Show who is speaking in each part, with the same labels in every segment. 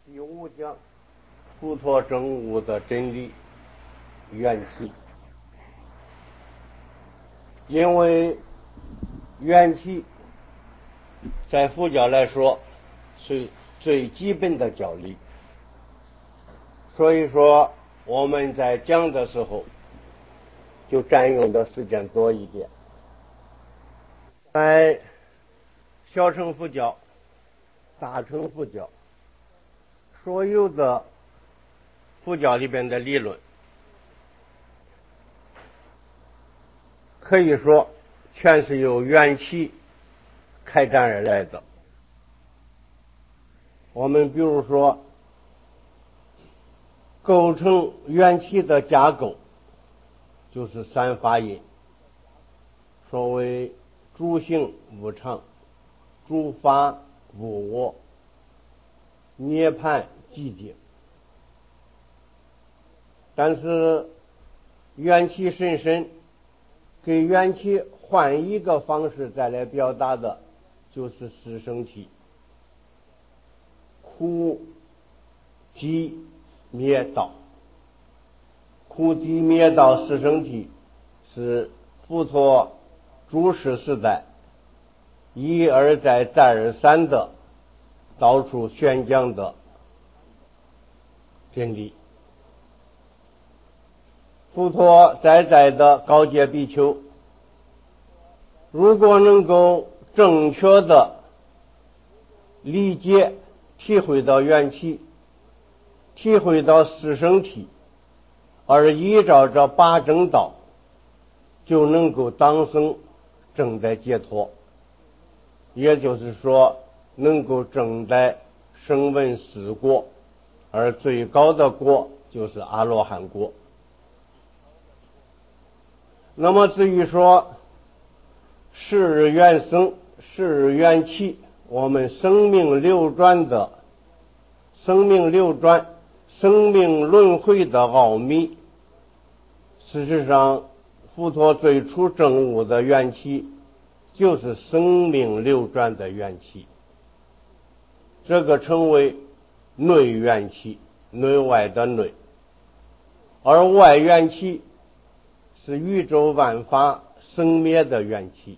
Speaker 1: 第五讲，佛陀证悟的真理缘起。因为缘起在佛教来说是最基本的教理，所以说我们在讲的时候就占用的时间多一点。在小乘佛教、大乘佛教，所有的佛教里边的理论可以说全是由缘起开展而来的。我们比如说构成缘起的架构就是三法印，所谓诸行无常，诸法无我，涅槃寂静。但是缘起甚深，给缘起换一个方式再来表达的就是四圣谛，苦集灭道。苦集灭道四圣谛是佛陀诸世时代一而再再而三的到处宣讲的真理。佛陀在的告诫比丘，如果能够正确的理解体会到缘起，体会到四圣谛，而依照这八正道，就能够当生正在解脱，也就是说能够正在声闻四果，而最高的果就是阿罗汉果。那么至于说是日缘生，是日缘起，我们生命流转、生命轮回的奥秘，事实上佛陀最初证悟的缘起就是生命流转的缘起，这个称为内缘起，内外的内，而外缘起是宇宙万法生灭的缘起。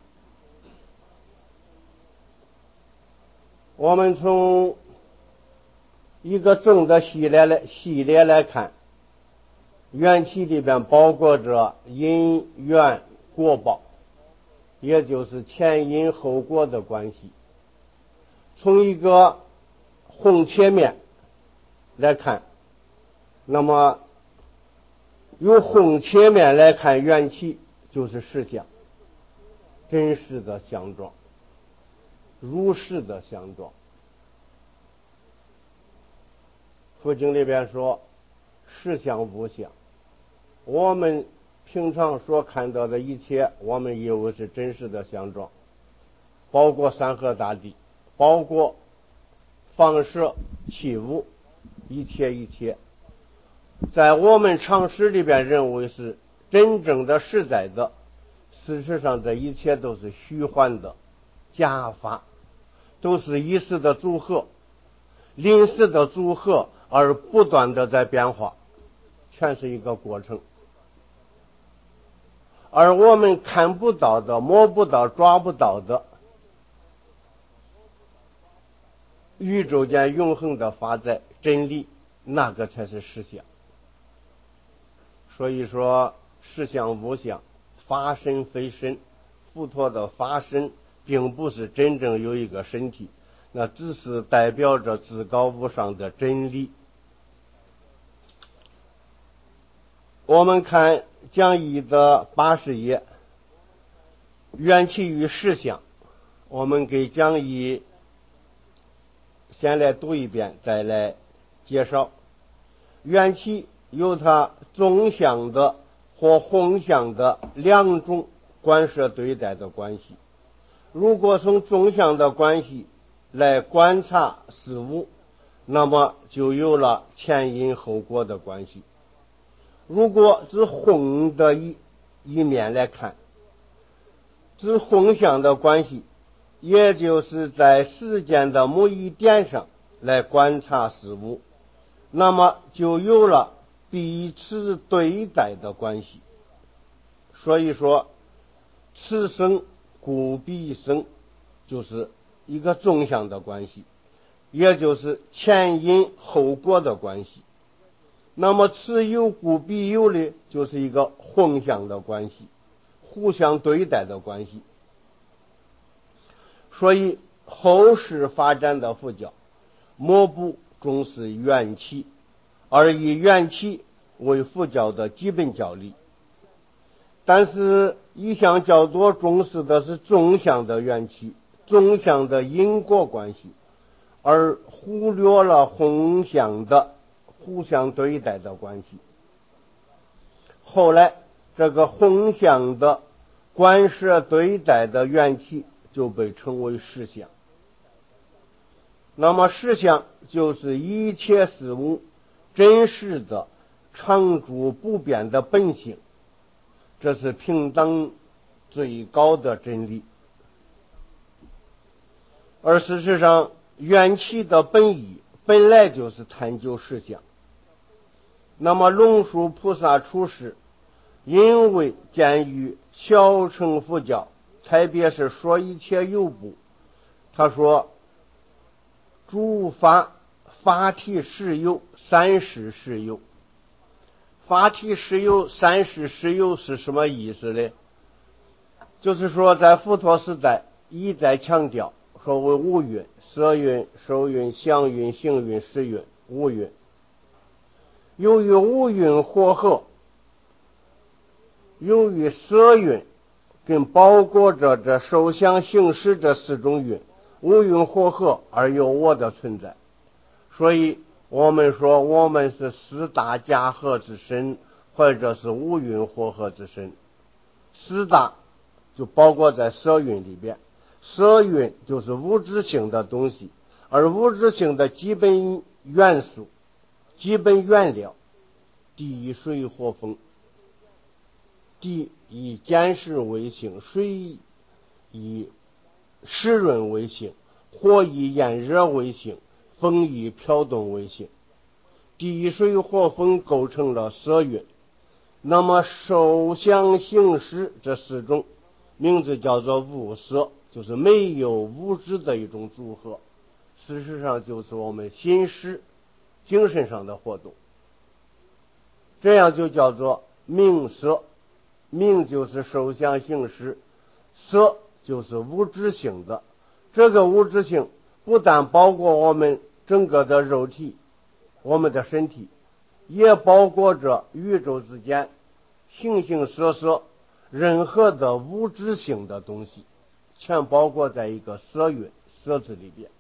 Speaker 1: 我们从一个正的系列来看，缘起里边包括着因缘果报，也就是前因后果的关系。从一个横切面来看，那么由横切面来看缘起就是实相，真实的相状，如实的相状。佛经里边说实相无相，我们平常所看到的一切，我们以为是真实的相状，包括山河大地，包括放射器物，一切在我们常识里边认为是真正的实在的，事实上这一切都是虚幻的假法，都是一时的组合，临时的组合，而不断的在变化，全是一个过程。而我们看不到的、摸不到、抓不到的宇宙间永恒的法在真理，那个才是实相。所以说实相无相，法身非身。佛陀的法身并不是真正有一个身体，那只是代表着至高无上的真理。我们看讲义的80页，缘起与实相，我们给讲义先来读一遍，再来介绍。缘起有它纵向的或横向的两种观摄对待的关系。如果从纵向的关系来观察事物，那么就有了前因后果的关系。如果只横的一面来看，只横向的关系，也就是在时间的某一点上来观察事物，那么就有了彼此对待的关系。所以说，此生故彼生，就是一个纵向的关系，也就是前因后果的关系。那么此有故彼有的，就是一个横向的关系，互相对待的关系。所以后世发展的佛教，莫不重视缘起，而以缘起为佛教的基本教理。但是一向较多重视的是纵向的缘起，纵向的因果关系，而忽略了横向的互相对待的关系。后来这个横向的观摄对待的缘起就被称为实相。那么实相就是一切事物真实的常住不变的本性，这是平等最高的真理。而事实上，缘起的本意本来就是探究实相。那么龙树菩萨出世，因为鉴于小乘佛教，特别是说一切有部，他说诸法体实有，三世实有。法体实有，三世实有是什么意思呢？就是说在佛陀时代一再强调说为五蕴：色蕴、受蕴、想蕴、行蕴、识蕴，五蕴。由于五蕴和合，由于色蕴跟包裹着这受想行识这四种蕴，五蕴和合而有我的存在。所以我们说我们是四大加合之身，或者是五蕴和合之身。四大就包括在色蕴里边，色蕴就是物质性的东西，而物质性的基本元素、基本原料，地水火风。地以坚实为性，水以湿润为性，火以炎热为性，风以飘动为性。地水火风构成了色蕴。那么受想行识这四种名字叫做物色，就是没有物质的一种组合，事实上就是我们心识精神上的活动。这样就叫做名色。名就是受想行识，色就是物质性的。这个物质性不但包括我们整个的肉体，我们的身体，也包括着宇宙之间形形色色任何的物质性的东西，全包括在一个色蕴色字里边。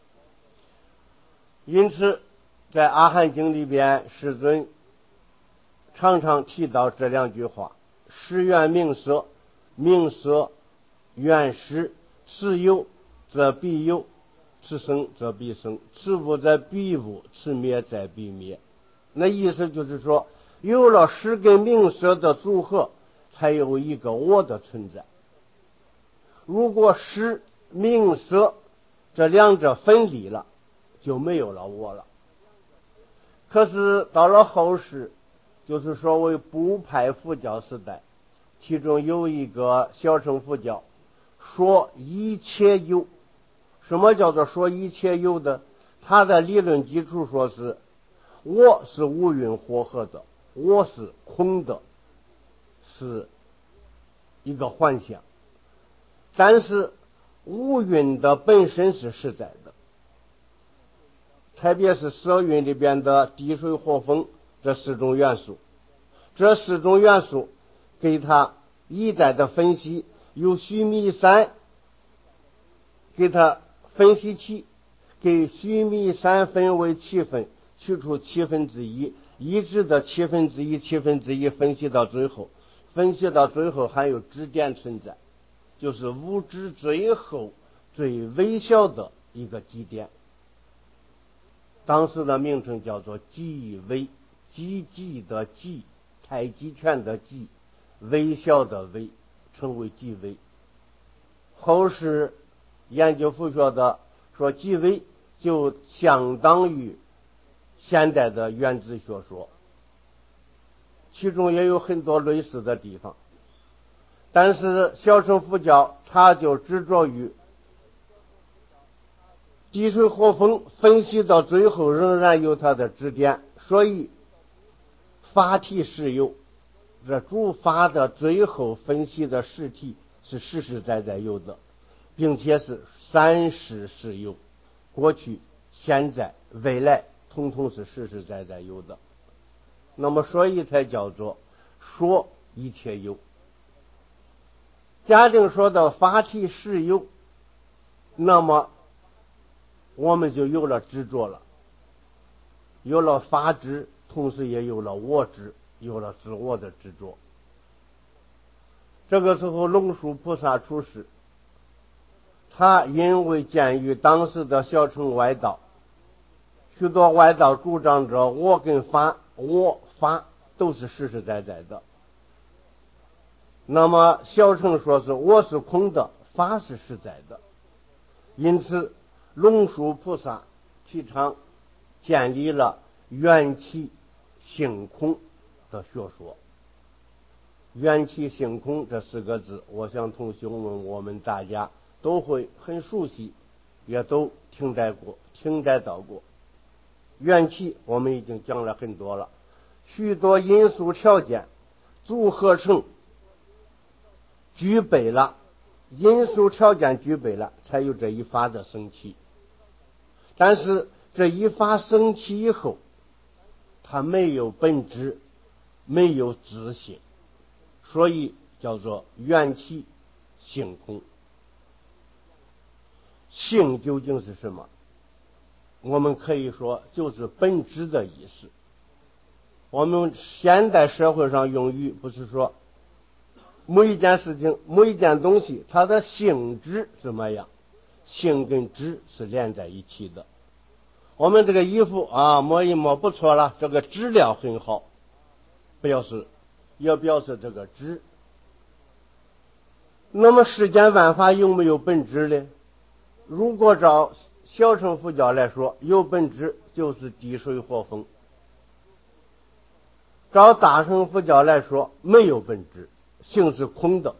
Speaker 1: 因此在阿含经里边，世尊常常提到这两句话：识缘名色，名色缘识，此有则必有，此生则必生，此无则必无，此灭则必灭。那意思就是说，有了识跟名色的组合，才有一个我的存在。如果识名色这两者分离了，就没有了我了。可是到了后世，就是所谓部派佛教时代，其中有一个小乘佛教说一切有。什么叫做说一切有的？他的理论基础说是我是五蕴和合的，我是空的，是一个幻象。但是五蕴的本身是实在的，特别是色蕴里边的地水火风这四种元素。这四种元素给他一再的分析，由须弥山给他分析起，给须弥山分为七分，取出1/7，一直的1/7分析到最后，还有支点存在，就是物质最后最微小的一个基点。当时的名称叫做极微，积极的极，太极拳的极，微小的微，称为极微。后世研究佛学的说极微就相当于现代的原子学说，其中也有很多类似的地方。但是小乘佛教他就执着于地水火风，分析到最后仍然有他的指点，所以法体实有，这诸法的最后分析的实体是实实在在有的，并且是三世实有，过去现在未来统统是实实在在有的。那么所以才叫做说一切有。假定说到法体实有，那么我们就有了执着了，有了法执，同时也有了我执，有了自我的执着。这个时候龙树菩萨出世，他因为鉴于当时的小乘外道，许多外道主张着我跟法，我法都是实实在在的，那么小乘说是我是空的，法是实在的。因此龙树菩萨提倡建立了缘起性空的学说。缘起性空这四个字，我想同学们我们大家都会很熟悉，也都听待到过。缘起我们已经讲了很多了，许多因素条件组合成具备了，因素条件具备了，才有这一法的生起。但是这一法生起以后，它没有本质，没有自性，所以叫做缘起性空。性究竟是什么？我们可以说就是本质的意思。我们现代社会上用语不是说某一件事情，某一件东西它的性质怎么样，性跟质是连在一起的。我们这个衣服啊，摸一摸不错了，这个质量很好，要表示这个质。那么世间万法有没有本质呢？如果照小乘佛教来说，有本质就是地水火风。照大乘佛教来说，没有本质，性是空的。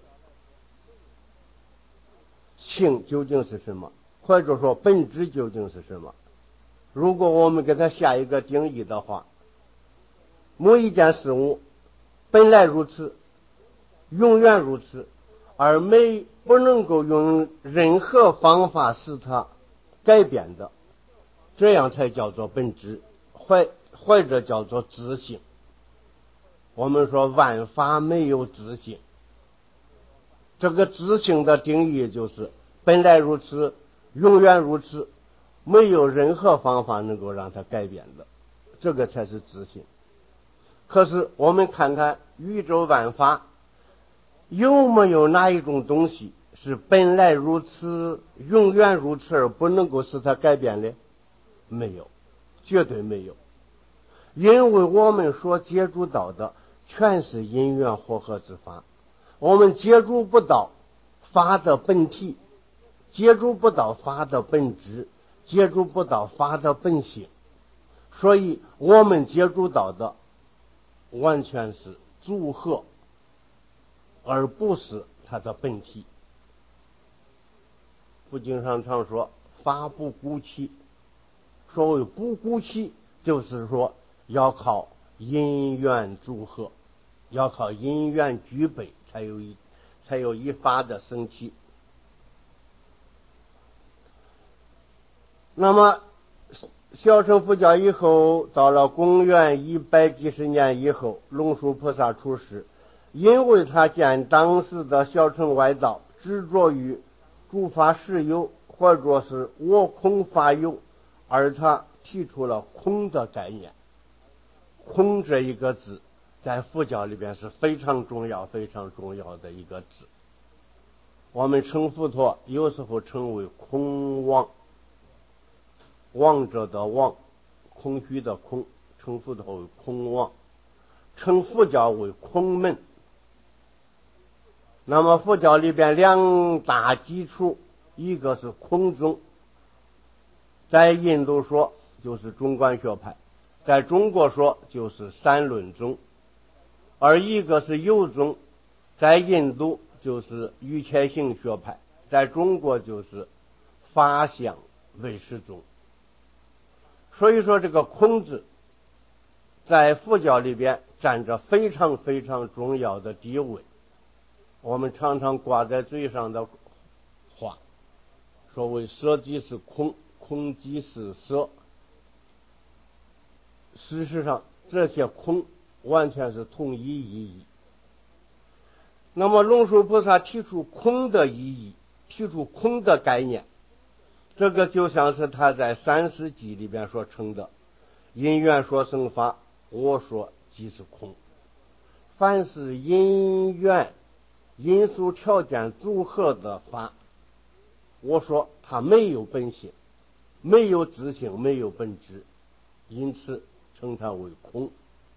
Speaker 1: 性究竟是什么？或者说本质究竟是什么？如果我们给它下一个定义的话，某一件事物本来如此，永远如此，而不能够用任何方法使它改变的，这样才叫做本质，或者叫做自性。我们说万法没有自性，这个自性的定义就是本来如此，永远如此，没有任何方法能够让它改变的，这个才是自性。可是我们看看宇宙万法，有没有哪一种东西是本来如此，永远如此而不能够使它改变的？没有，绝对没有。因为我们所接触到的全是因缘和合之法，我们接触不到法的本体，接触不到法的本质，接触不到法的本性，所以我们接触到的完全是组合，而不是它的本体。佛经上常说法不孤起，所谓不孤起，就是说要靠因缘组合，要靠因缘具备，才有一法的生起。那么小乘佛教以后，到了公元100几十年以后，龙树菩萨出世，因为他见当时的小乘外道执着于诸法实有，或者是我空法有，而他提出了空的概念。空这一个字在佛教里边是非常重要的一个字。我们称佛陀有时候称为空王，王者的王，空虚的空，称佛陀为空王，称佛教为空门。那么佛教里边两大基础，一个是空宗， 在印度说就是中观学派，在中国说就是三论宗，而一个是有宗，在印度就是瑜伽行学派，在中国就是法相唯识宗。所以说这个空字在佛教里边占着非常非常重要的地位。我们常常挂在嘴上的话，所谓舍即是空，空即是舍。事实上这些空完全是同一意义。那么龙树菩萨提出空的意义，提出空的概念，这个就像是他在三世记里边所称的因缘说生法，我说即是空。凡是因缘因素条件组合的法，我说它没有本性，没有自性，没有本质，因此称它为空。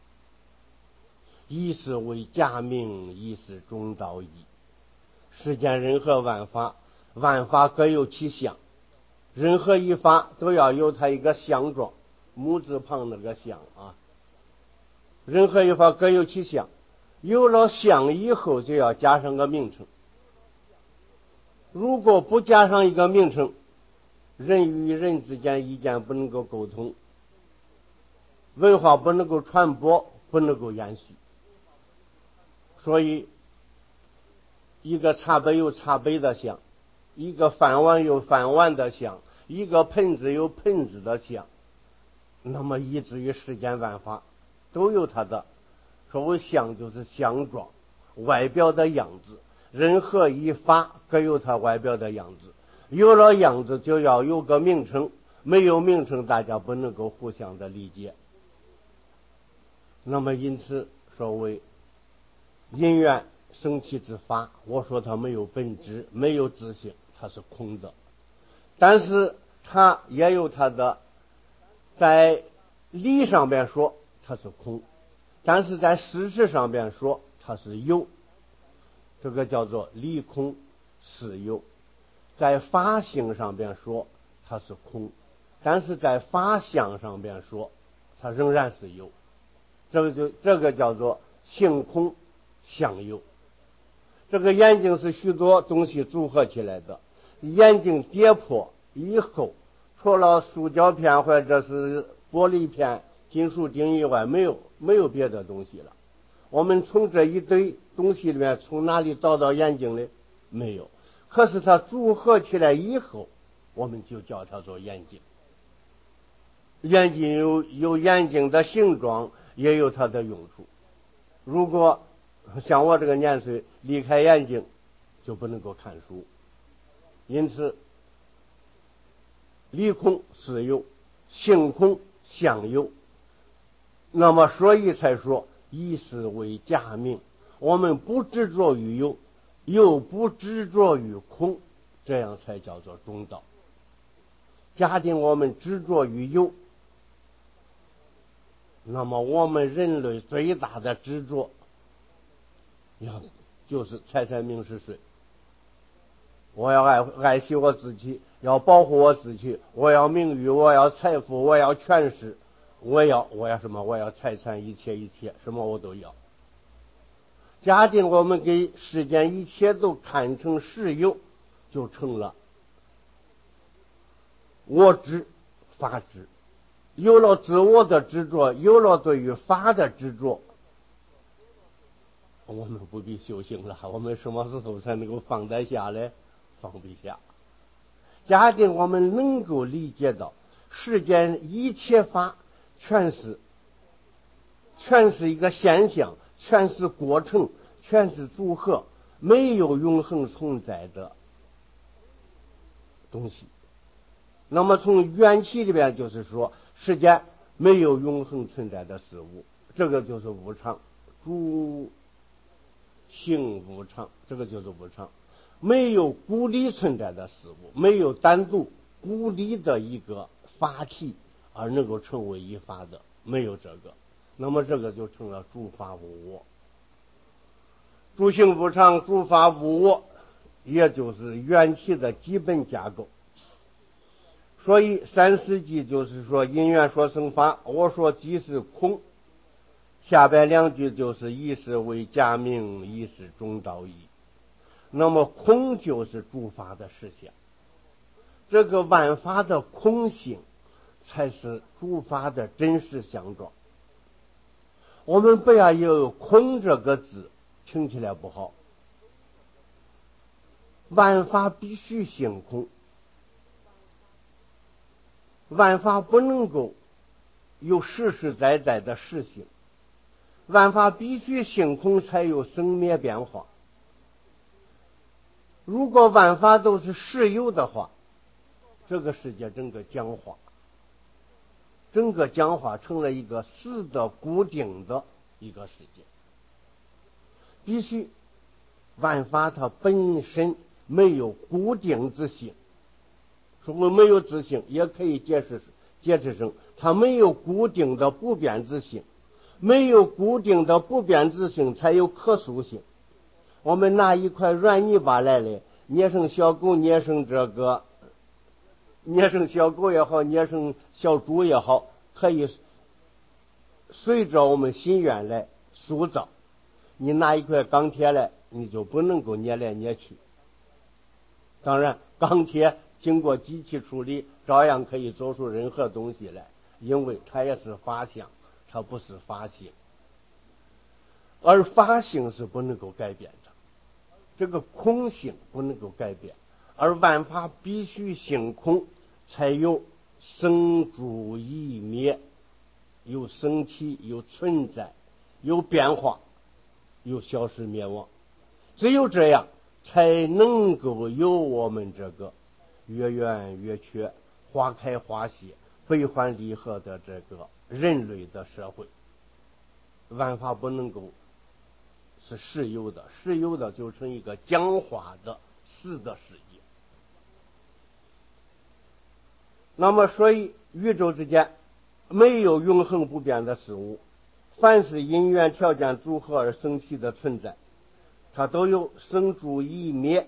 Speaker 1: 一是为假名，一是中道义。世间任何万法，万法各有其相，任何一法都要有它一个相状，木字旁那个相啊。任何一法各有其相，有了相以后就要加上个名称。如果不加上一个名称，人与人之间意见不能够沟通，文化不能够传播，不能够延续。所以一个茶杯有茶杯的相，一个饭碗有饭碗的相，一个盆子有盆子的相，那么以至于世间万法都有它的所谓相，就是相状，外表的样子。任何一法各有它外表的样子，有了样子就要有个名称，没有名称大家不能够互相的理解。那么因此所谓因缘生起之法，我说它没有本质，没有自性，它是空的。但是它也有它的，在理上边说它是空，但是在事实上边说它是有，这个叫做理空事有。在法性上边说它是空，但是在法相上边说它仍然是有，这个叫做性空相有。这个眼睛是许多东西组合起来的，眼睛跌破以后，除了塑胶片或者是玻璃片、金属钉以外，没有别的东西了。我们从这一堆东西里面从哪里找到眼睛呢？没有。可是它组合起来以后，我们就叫它做眼睛。眼睛有眼睛的形状，也有它的用处。如果像我这个年岁离开眼睛就不能够看书，因此理空事有，性空相有。那么所以才说以是为假名，我们不执着于有，又不执着于空，这样才叫做中道。假定我们执着于有，那么我们人类最大的执着就是财产名食睡。我要爱惜我自己，要保护我自己，我要名誉，我要财富，我要权势，我要什么？我要财产，一切什么我都要。假定我们给世间一切都看成实有，就成了我执法执。有了自我的执着，有了对于法的执着，我们不必修行了。我们什么时候才能够放得下来？放不下。假定我们能够理解到世间一切法全是一个现象，全是过程，全是组合，没有永恒存在的东西。那么从缘起里边就是说，世间没有永恒存在的事物，这个就是无常，诸行无常，这个就是无常。没有孤立存在的事物，没有单独孤立的一个法体而能够成为一法的，没有这个。那么这个就成了诸法无我。诸行无常，诸法无我，也就是缘起的基本架构。 所以三世纪就是说因缘说生法，我说即是空，下边两句就是一是为假名，一是中道义。那么空就是诸法的实相，这个万法的空性才是诸法的真实相状。我们不要有空这个字，听起来不好。万法必须性空，万法不能够有实实在在的实性，万法必须性空才有生灭变化。如果万法都是实有的话，这个世界整个僵化，整个僵化成了一个死的固定的一个世界。必须万法它本身没有固定之性，说我没有自性，也可以解释成它没有固定的不变之性，没有固定的不变之性才有可塑性。我们拿一块软泥巴来了，捏成小狗，捏成小狗也好，捏成小猪也好，可以随着我们心愿来塑造。你拿一块钢铁来，你就不能够捏来捏去。当然钢铁经过机器处理，照样可以做出任何东西来，因为它也是法相，它不是法性。而法性是不能够改变的，这个空性不能够改变，而万法必须性空，才有生住异灭，有生起，有存在，有变化，有消失灭亡。只有这样才能够有我们这个月圆月缺，花开花谢，悲欢离合的这个人类的社会。万法不能够是实有的，实有的就成一个僵化的死的世界。那么所以宇宙之间没有永恒不变的事物，凡是因缘条件组合而生起的存在，它都有生住异灭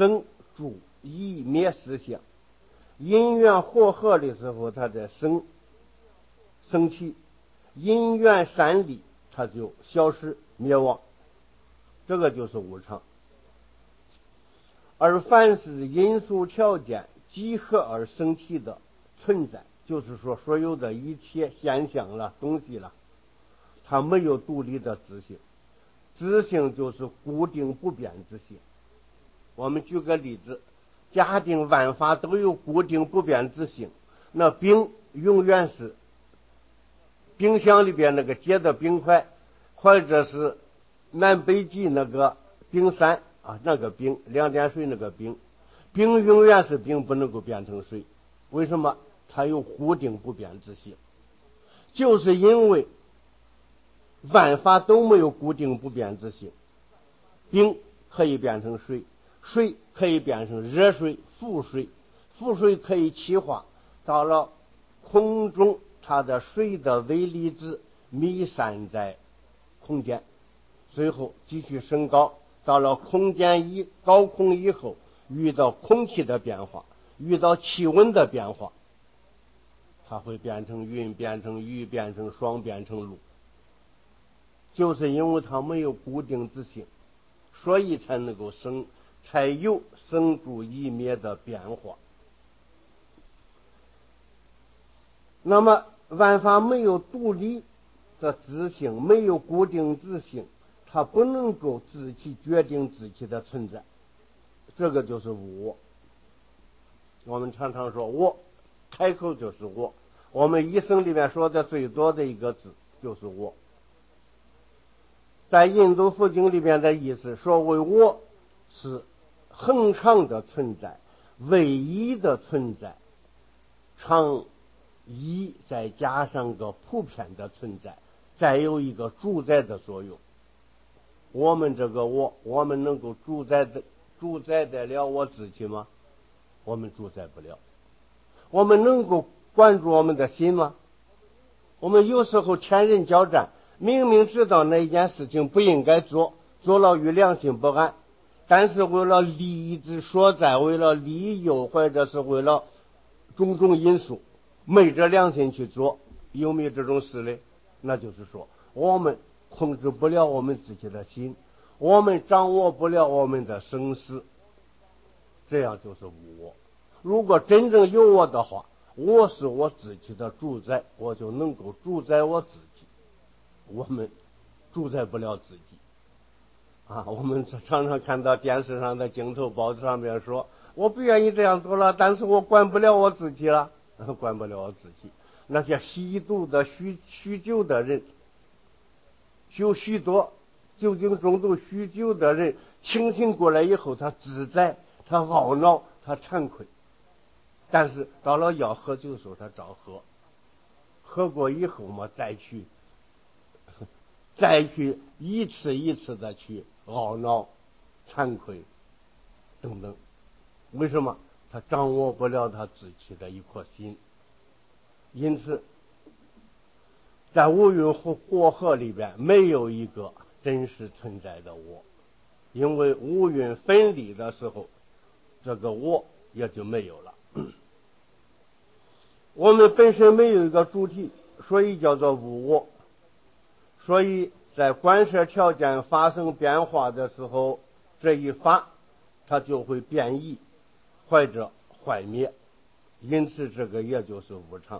Speaker 1: 思想。因缘和合的时候，它在生起；因缘散离，它就消失灭亡。这个就是无常。而凡是因素条件集合而生起的存在，就是说所有的一切现象了、东西了，它没有独立的自性，自性就是固定不变之性。我们举个例子，假定万法都有固定不变之性，那冰永远是冰箱里边那个结的冰块，或者是南北极那个冰山啊，那个冰两点水那个冰永远是冰，不能够变成水。为什么？它有固定不变之性，就是因为万法都没有固定不变之性。冰可以变成水，水可以变成热水、浮水，浮水可以气化，到了空中，它的水的微粒子弥散在空间，随后继续升高，到了高空以后，遇到空气的变化，遇到气温的变化，它会变成云，变成雨，变成霜，变成露。就是因为它没有固定之性，所以才有生住异灭的变化。那么万法没有独立的自性，没有固定自性，它不能够自己决定自己的存在，这个就是我。我们常常说我，开口就是我，我们一生里面说的最多的一个字就是我。在印度佛经里面的意思，说为我是恒常的存在，唯一的存在，常一再加上个普遍的存在，再有一个主宰的作用。我们这个我们能够主宰得了我自己吗？我们主宰不了。我们能够管住我们的心吗？我们有时候天人交战，明明知道那一件事情不应该做，做了与良心不安，但是为了利益之所在，为了利诱，或者是为了种种因素，昧着良心去做，有没有这种事嘞？那就是说，我们控制不了我们自己的心，我们掌握不了我们的生死，这样就是无我。如果真正有我的话，我是我自己的主宰，我就能够主宰我自己。我们主宰不了自己啊！我们常常看到电视上的镜头，报纸上面说，我不愿意这样做了，但是我管不了我自己了，管不了我自己。那些吸毒的、酗酒的人，有许多酒精中毒、酗酒的人，清醒过来以后，他自在，他懊恼，他惭愧。但是到了要喝酒的时候，他照喝，喝过以后嘛，再去一次一次的去懊恼、惭愧等等。为什么？他掌握不了他自己的一颗心。因此，在五蕴和合里边，没有一个真实存在的我，因为五蕴分离的时候，这个我也就没有了。我们本身没有一个主体，所以叫做无我。所以在观摄条件发生变化的时候，这一法它就会变异或者坏灭，因此这个也就是无常。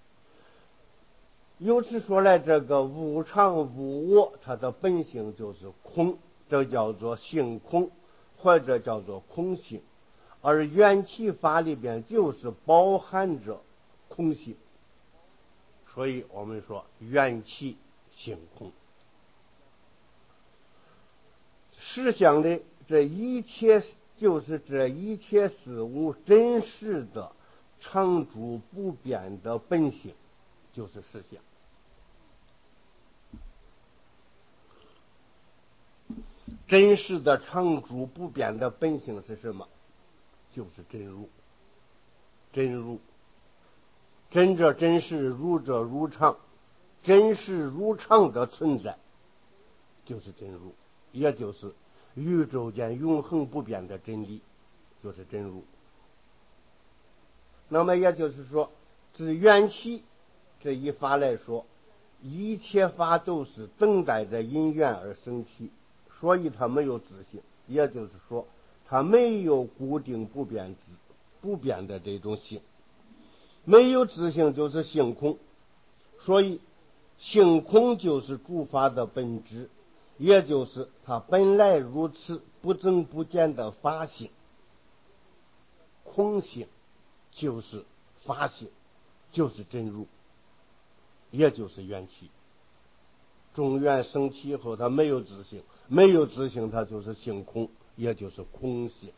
Speaker 1: 由此说来，这个无常无我，它的本性就是空，这叫做性空，或者叫做空性。而缘起法里边就是包含着空性，所以我们说缘起性空。实相的这一切，就是这一切事物真实的常住不变的本性，就是实相。真实的常住不变的本性是什么？就是真如。真如，真者真实，如者如常，真实如常的存在就是真如，也就是宇宙间永恒不变的真理，就是真如。那么也就是说，自缘起这一法来说，一切法都是等待着因缘而生起，所以它没有自性，也就是说，它没有固定不变的这种性。没有自性就是性空，所以性空就是诸法的本质，也就是它本来如此不增不减的法性。空性就是法性，就是真如，也就是缘起。众缘生起以后，它没有自性，没有自性，它就是性空，也就是空性。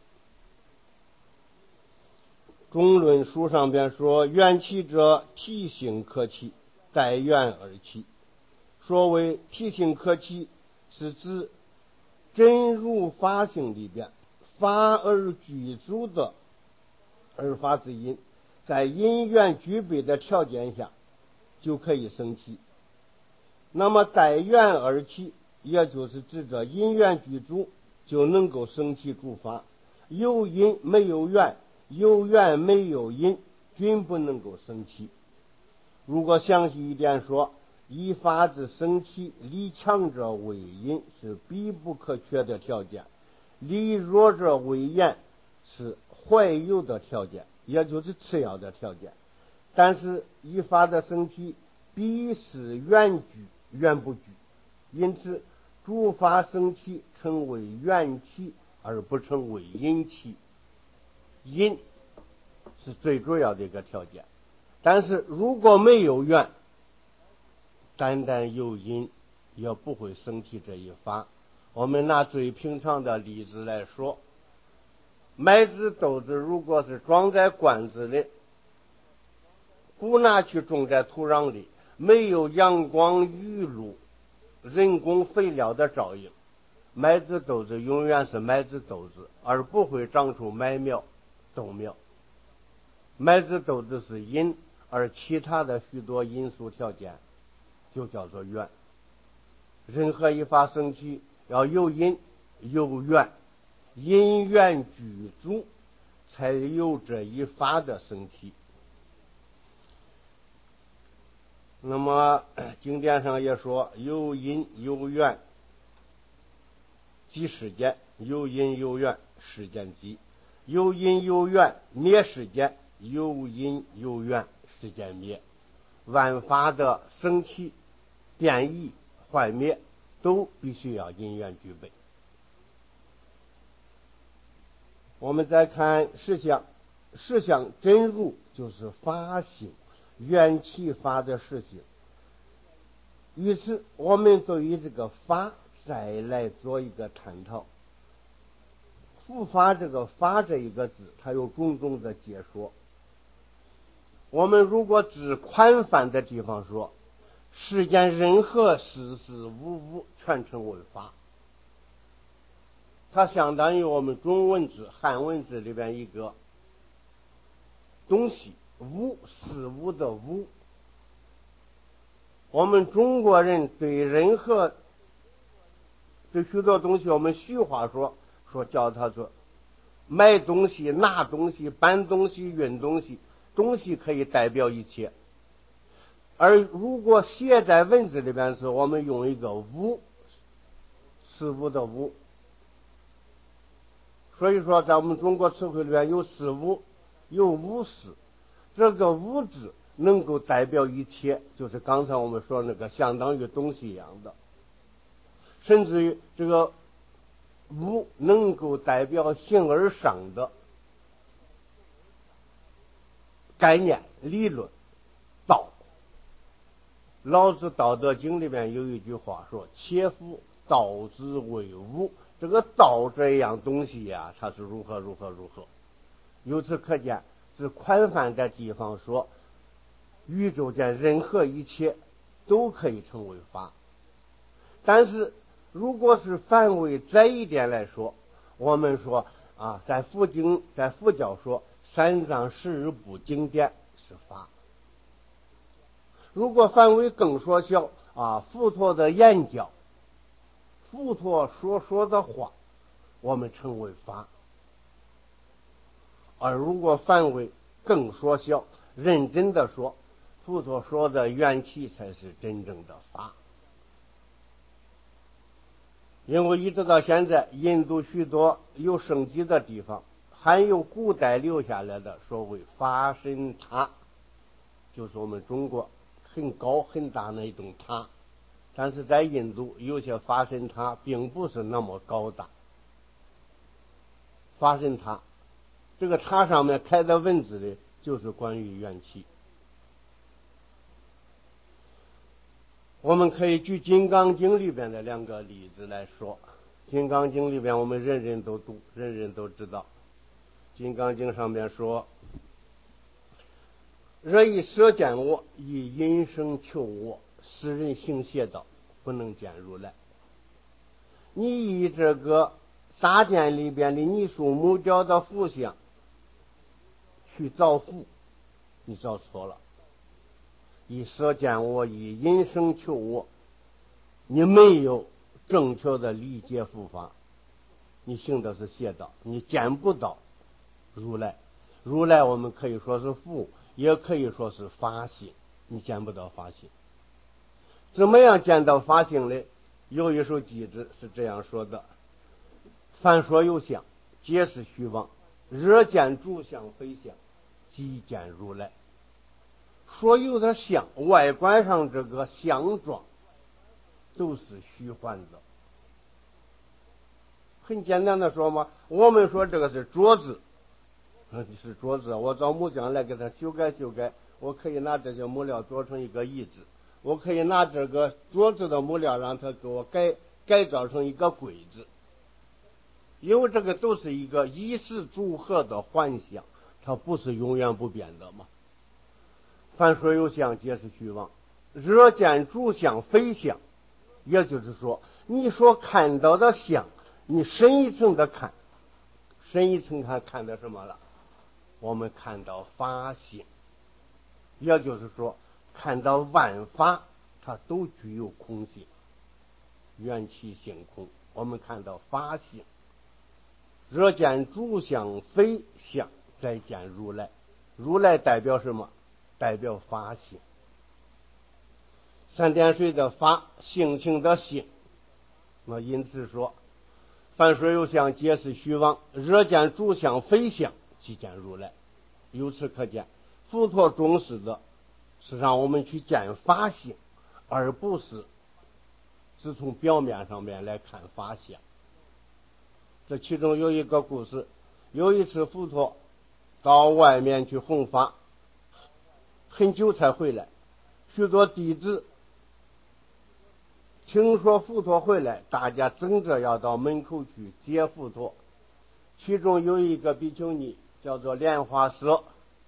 Speaker 1: 中论书上边说，缘起者，体性可起，待缘而起。所谓体性可起，是指真如法性里边法而具足的而法之因，在因缘具备的条件下就可以生起。那么待缘而起，也就是指着因缘具足就能够生起诸法，有因没有缘，有缘没有因，均不能够生起。如果详细一点说，一法之生起，离强者为因，是必不可缺的条件；离弱者为言，是怀有的条件，也就是次要的条件。但是一法的生起必是缘具，缘不具，因此诸法生起称为缘起，而不称为因起。因是最主要的一个条件，但是如果没有缘，单单有因也不会生起这一法。我们拿最平常的例子来说，麦子豆子如果是装在罐子里，不拿去种在土壤里，没有阳光雨露人工肥料的照应，麦子豆子永远是麦子豆子，而不会长出麦苗豆苗。麦子豆子是因，而其他的许多因素条件就叫做缘。任何一法生起，要有因有缘，因缘具足，才有这一法的生起。 那么经典上也说，有因有缘即世间，有因有缘世间即，有因有缘灭世间，有因有缘世间灭。万法的生起、变异、坏灭，都必须要因缘具备。我们再看实相，实相真如就是法性，缘起法的实性。于是我们对于这个法再来做一个探讨。佛法这个法这一个字，它有种种的解说。我们如果只宽泛的地方说，世间任何事事物物全称为法，它相当于我们中文字、汉文字里边一个东西物，事物的物。我们中国人对任何对许多东西，我们俗话说叫它做买东西、拿东西、搬东西、运东西，东西可以代表一切。而如果写在文字里边时，我们用一个物，事物的物。所以说在我们中国词汇里边有事物，有物事，这个物字能够代表一切，就是刚才我们说那个相当于东西一样的。甚至于这个物能够代表形而上的概念、理论、道。老子《道德经》里面有一句话说：“且夫道之谓物。”这个道这样东西呀，它是如何如何如何。由此可见，是宽泛的地方说，宇宙间任何一切都可以称为法。但是如果是范围窄一点来说，我们说在佛教说三藏十二部经典是法。如果范围更缩小佛陀的言教，佛陀所说的话，我们称为法。而如果范围更缩小，认真的说，佛陀说的缘起才是真正的法。因为一直到现在，印度许多有圣迹的地方，还有古代留下来的所谓法身塔，就是我们中国很高很大那一栋塔，但是在印度有些法身塔并不是那么高大。法身塔这个塔上面开的文字的就是关于缘起。我们可以举《金刚经》里边的两个例子来说。《金刚经》里边我们人人都读，人人都知道。《金刚经》上面说：“若以舍见我，以因声求我，使人行邪道，不能见如来。”你以这个大殿里边的泥塑木雕的佛像去造福，你造错了。以舍见我，以因声求我，你没有正确的理解佛法，你行的是邪道，你见不到如来。如来我们可以说是佛，也可以说是法性，你见不到法性。怎么样见到法性呢？有一首偈子是这样说的：“凡所有相，皆是虚妄；若见诸相非相，即见如来。”所有的相，外观上这个相状都是虚幻的。很简单的说嘛，我们说这个是桌子，是桌子，我找木匠来给它修改修改，我可以拿这些木料做成一个椅子，我可以拿这个桌子的木料让它给我改造成一个柜子。因为这个都是一个一时组合的幻象，它不是永远不变的嘛。凡所有相，皆是虚妄；若见诸相非相，也就是说，你所看到的相，你深一层的看，深一层看到什么了？我们看到法性，也就是说，看到万法它都具有空性，缘起性空。我们看到法性。若见诸相非相，再见如来。如来代表什么？代表法性。 三点水的法，性情的性。那因此说，凡所有相，皆是虚妄。若见诸相非相，即见如来。由此可见，佛陀重视的是让我们去见法性，而不是只从表面上面来看法相。这其中有一个故事，有一次佛陀到外面去弘法，很久才回来，许多弟子听说佛陀回来，大家争着要到门口去接佛陀。其中有一个比丘尼叫做莲花舍，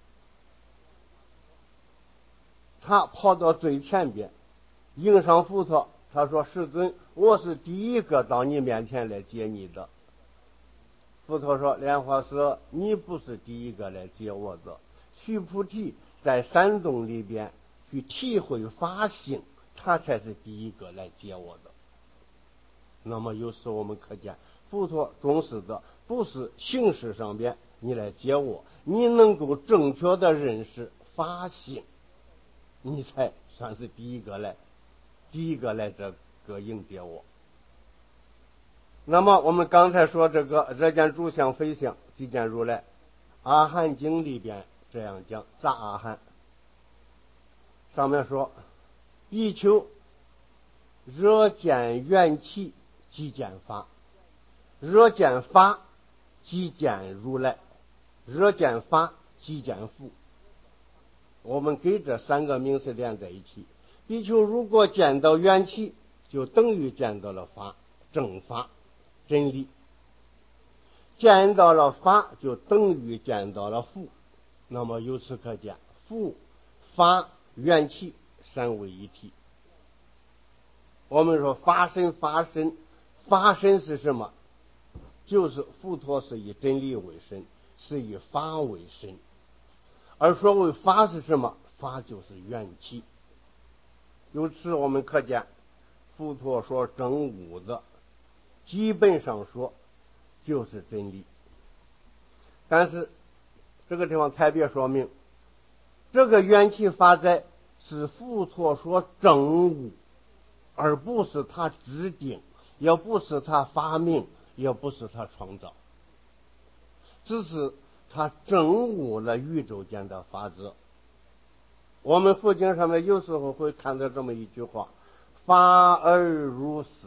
Speaker 1: 他跑到最前边迎上佛陀，他说：世尊，我是第一个到你面前来接你的。佛陀说：莲花舍，你不是第一个来接我的。须菩提在山洞里边去体会法性，他才是第一个来接我的。那么由此我们可见，佛陀重视的不是形式上边你来接我，你能够正确的认识法性，你才算是第一个来这个迎接我。那么我们刚才说这个若见诸相非相，即见如来。阿含经里边这样讲，杂阿含上面说：比丘若见缘起，即见法；若见法，即见如来；若见法，即见佛。我们给这三个名词连在一起。比丘如果见到缘起，就等于见到了法，正法真理；见到了法，就等于见到了佛。那么由此可见，佛、法、缘起三位一体。我们说法身，法身是什么？就是佛陀是以真理为身，是以法为身。而所谓法是什么？法就是缘起。由此我们可见，佛陀所证悟的基本上说就是真理。但是这个地方特别说明，这个缘起法在是佛陀所证悟，而不是他制定，也不是他发明，也不是他创造，只是他证悟了宇宙间的法则。我们佛经上面有时候会看到这么一句话：法而如是。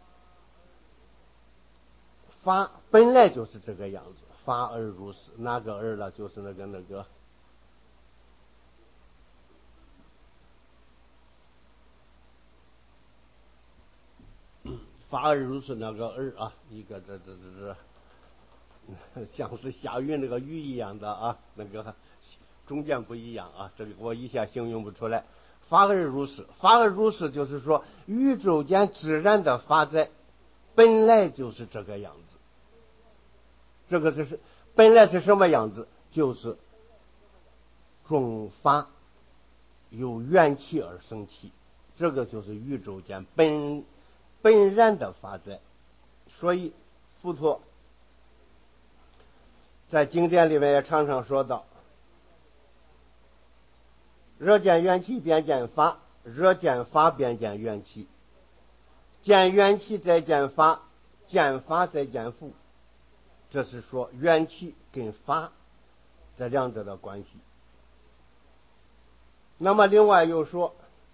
Speaker 1: 法本来就是这个样子，法而如是。哪个而了？就是那个法而如是那个而啊，一个这像是下雨那个雨一样的啊，那个中间不一样啊，这个我一下形容不出来。法而如是，法而如是就是说，宇宙间自然的法则本来就是这个样子。这个就是本来是什么样子？就是众法由缘起而生起，这个就是宇宙间本然的法则。所以佛陀在经典里面也常常说到：若见缘起，便见法；若见法，便见缘起。见缘起再见法，见法再见佛。这是说缘起跟法这两者的关系。那么另外又说，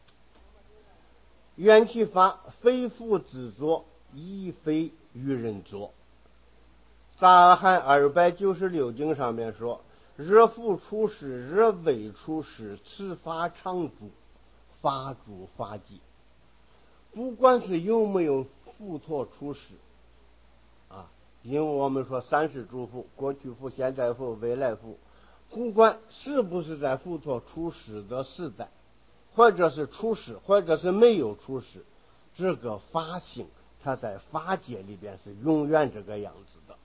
Speaker 1: 缘起法非佛之作，亦非于人作。杂阿含296经上面说：若复出世，若未出世，此法常住，法住法界。不管是有没有佛陀出世啊，因为我们说三世诸佛，过去佛、现在佛、未来佛，不管是不是在佛陀出世的时代，或者是出世，或者是没有出世，这个法性它在法界里边是永远这个样子的。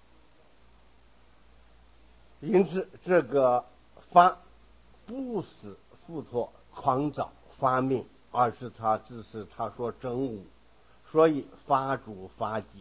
Speaker 1: 因此这个法不是佛陀创造发明，而是他只是他所证悟，所以法住法界。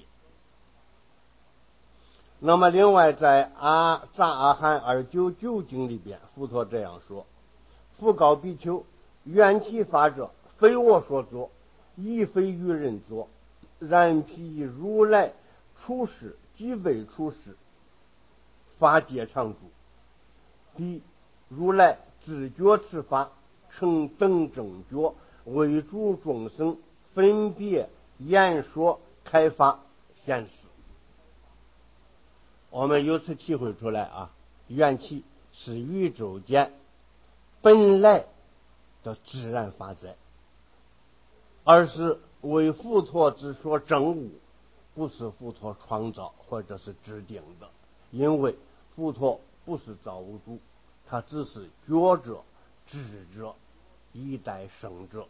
Speaker 1: 那么另外在杂阿含299经里边，佛陀这样说：复告比丘，缘起法者， 非我所作，亦非于人作，然彼如来出世，即为出世，法界常住，彼如来自觉持法，成等正觉，为诸众生分别言说开发显示。我们由此体会出来啊，缘起是宇宙间本来的自然法则，而是为佛陀之所证悟，不是佛陀创造或者是制定的。因为佛陀不是造物主，他只是觉者、知者、一代生者。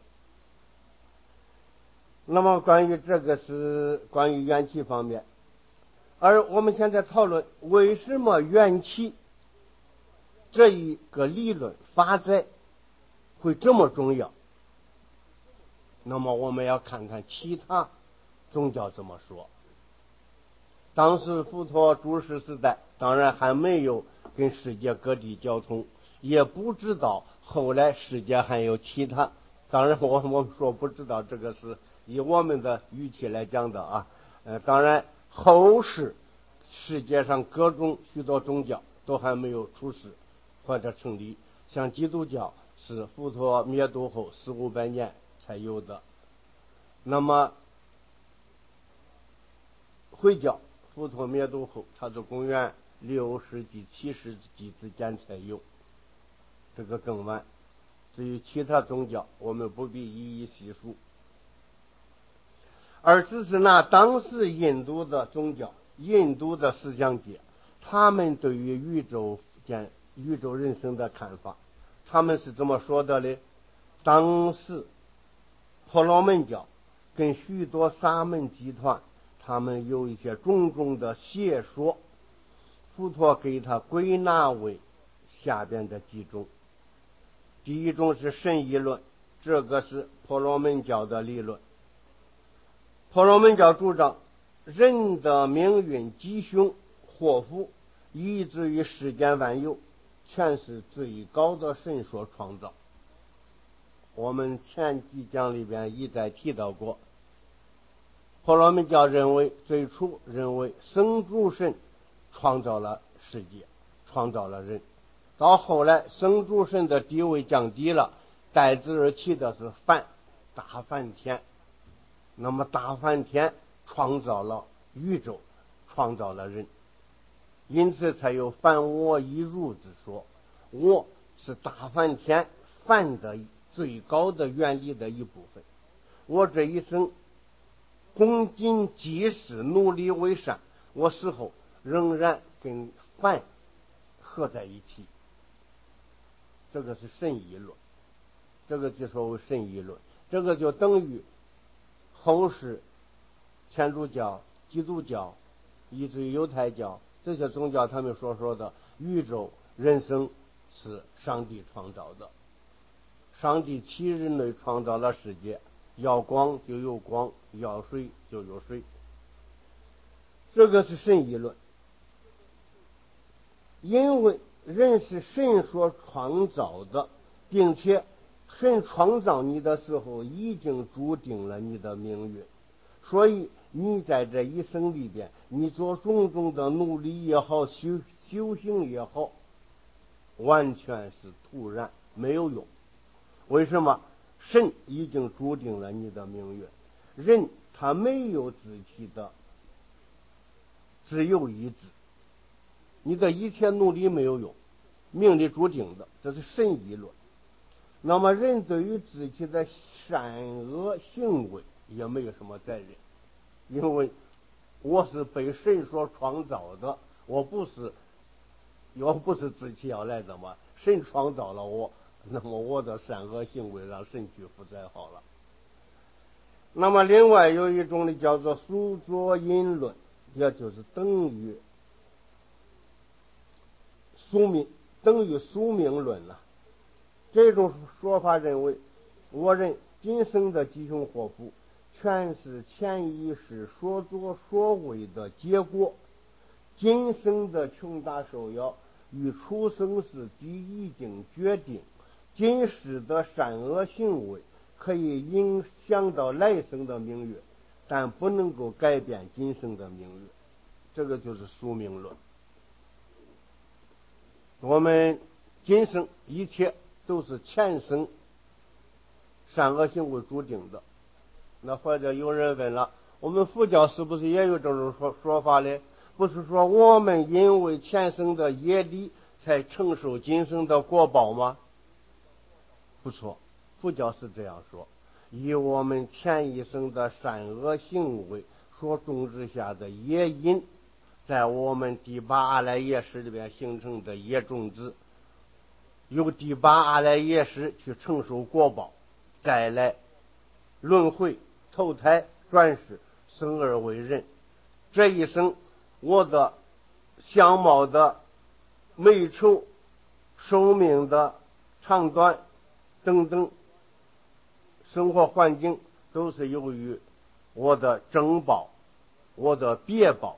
Speaker 1: 那么关于这个是关于缘起方面，而我们现在讨论为什么缘起这一个理论法则会这么重要。那么我们要看看其他宗教怎么说。当时佛陀住世时代，当然还没有跟世界各地交通，也不知道后来世界还有其他。当然我们说不知道，这个是以我们的语气来讲的啊。当然后世世界上各种许多宗教都还没有出世或者成立，像基督教是佛陀灭度后400-500年才有的。那么回教佛陀灭度后，它是公元6世纪、7世纪之间才有，这个更晚。至于其他宗教，我们不必一一细数，而只是拿当时印度的宗教、印度的思想界，他们对于宇宙人生的看法，他们是怎么说的呢？当时婆罗门教跟许多沙门集团，他们有一些种种的邪说，佛陀给他归纳为下边的几种。第一种是神议论，这个是婆罗门教的理论。婆罗门教主张人的命运、吉凶、祸福，以至于世间万有，全是最高的神所创造。我们前几讲里边一再提到过，婆罗门教最初认为生主神创造了世界，创造了人。到后来生主神的地位降低了，代之而起的是大梵天。那么大梵天创造了宇宙，创造了人，因此才有凡我一如之说。我是大梵天梵的最高的原理的一部分。我这一生恭敬济世，努力为善，我死后仍然跟梵合在一起。这个是神议论，这个就说为神议论，这个就等于后世天主教、基督教以至于犹太教这些宗教他们所说的宇宙人生是上帝创造的，上帝替人类创造了世界，要光就有光，要水就有水，这个是神议论。因为人是神所创造的，并且神创造你的时候已经注定了你的命运，所以你在这一生里边，你做种种的努力也好，修行也好，完全是徒然，没有用。为什么？神已经注定了你的命运，人他没有自己的自由意志，你的一切努力没有用，命里注定的，这是神议论。那么人对于自己的善恶行为也没有什么责任，因为我是被神所创造的，我不是自己要来的嘛，神创造了我，那么我的善恶行为让神去负责好了。那么另外有一种呢叫做宿作因论，也就是等于宿命论了。这种说法认为，我人今生的吉凶祸福全是潜意识所作所为的结果，今生的穷大寿夭与出生时即已经决定，今世的善恶行为可以影响到来生的命运，但不能够改变今生的命运。这个就是宿命论。我们今生一切都是前生善恶行为注定的。那或者有人问了，我们佛教是不是也有这种说法呢？不是说我们因为前生的业力才承受今生的果报吗？不错，佛教是这样说，以我们前一生的善恶行为所种植下的业因，在我们第八阿赖耶识里边形成的业种子，由第八阿赖耶识去承受果报，再来轮回投胎转世，生而为人。这一生我的相貌的美丑、寿命的长短等等生活环境，都是由于我的正报、我的别报，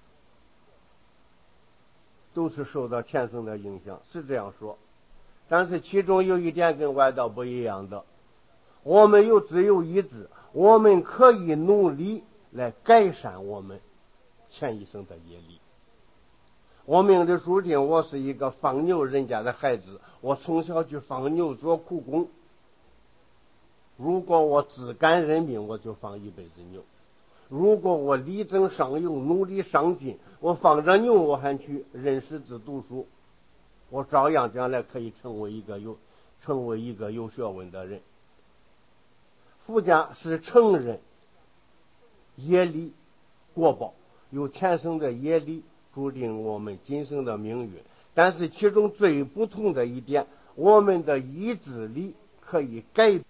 Speaker 1: 都是受到前生的影响，是这样说。但是其中有一点跟外道不一样的，我们有自由意志，我们可以努力来改善我们前一生的业力。我命里注定我是一个放牛人家的孩子，我从小去放牛做苦工，如果我自甘认命，我就放一辈子牛；如果我力争上游，努力上进，我放着牛我还去认识字读书，我照样将来可以成为一个有学问的人。佛家是承认业力果报，有前生的业力注定我们今生的命运，但是其中最不同的一点，我们的意志力可以改变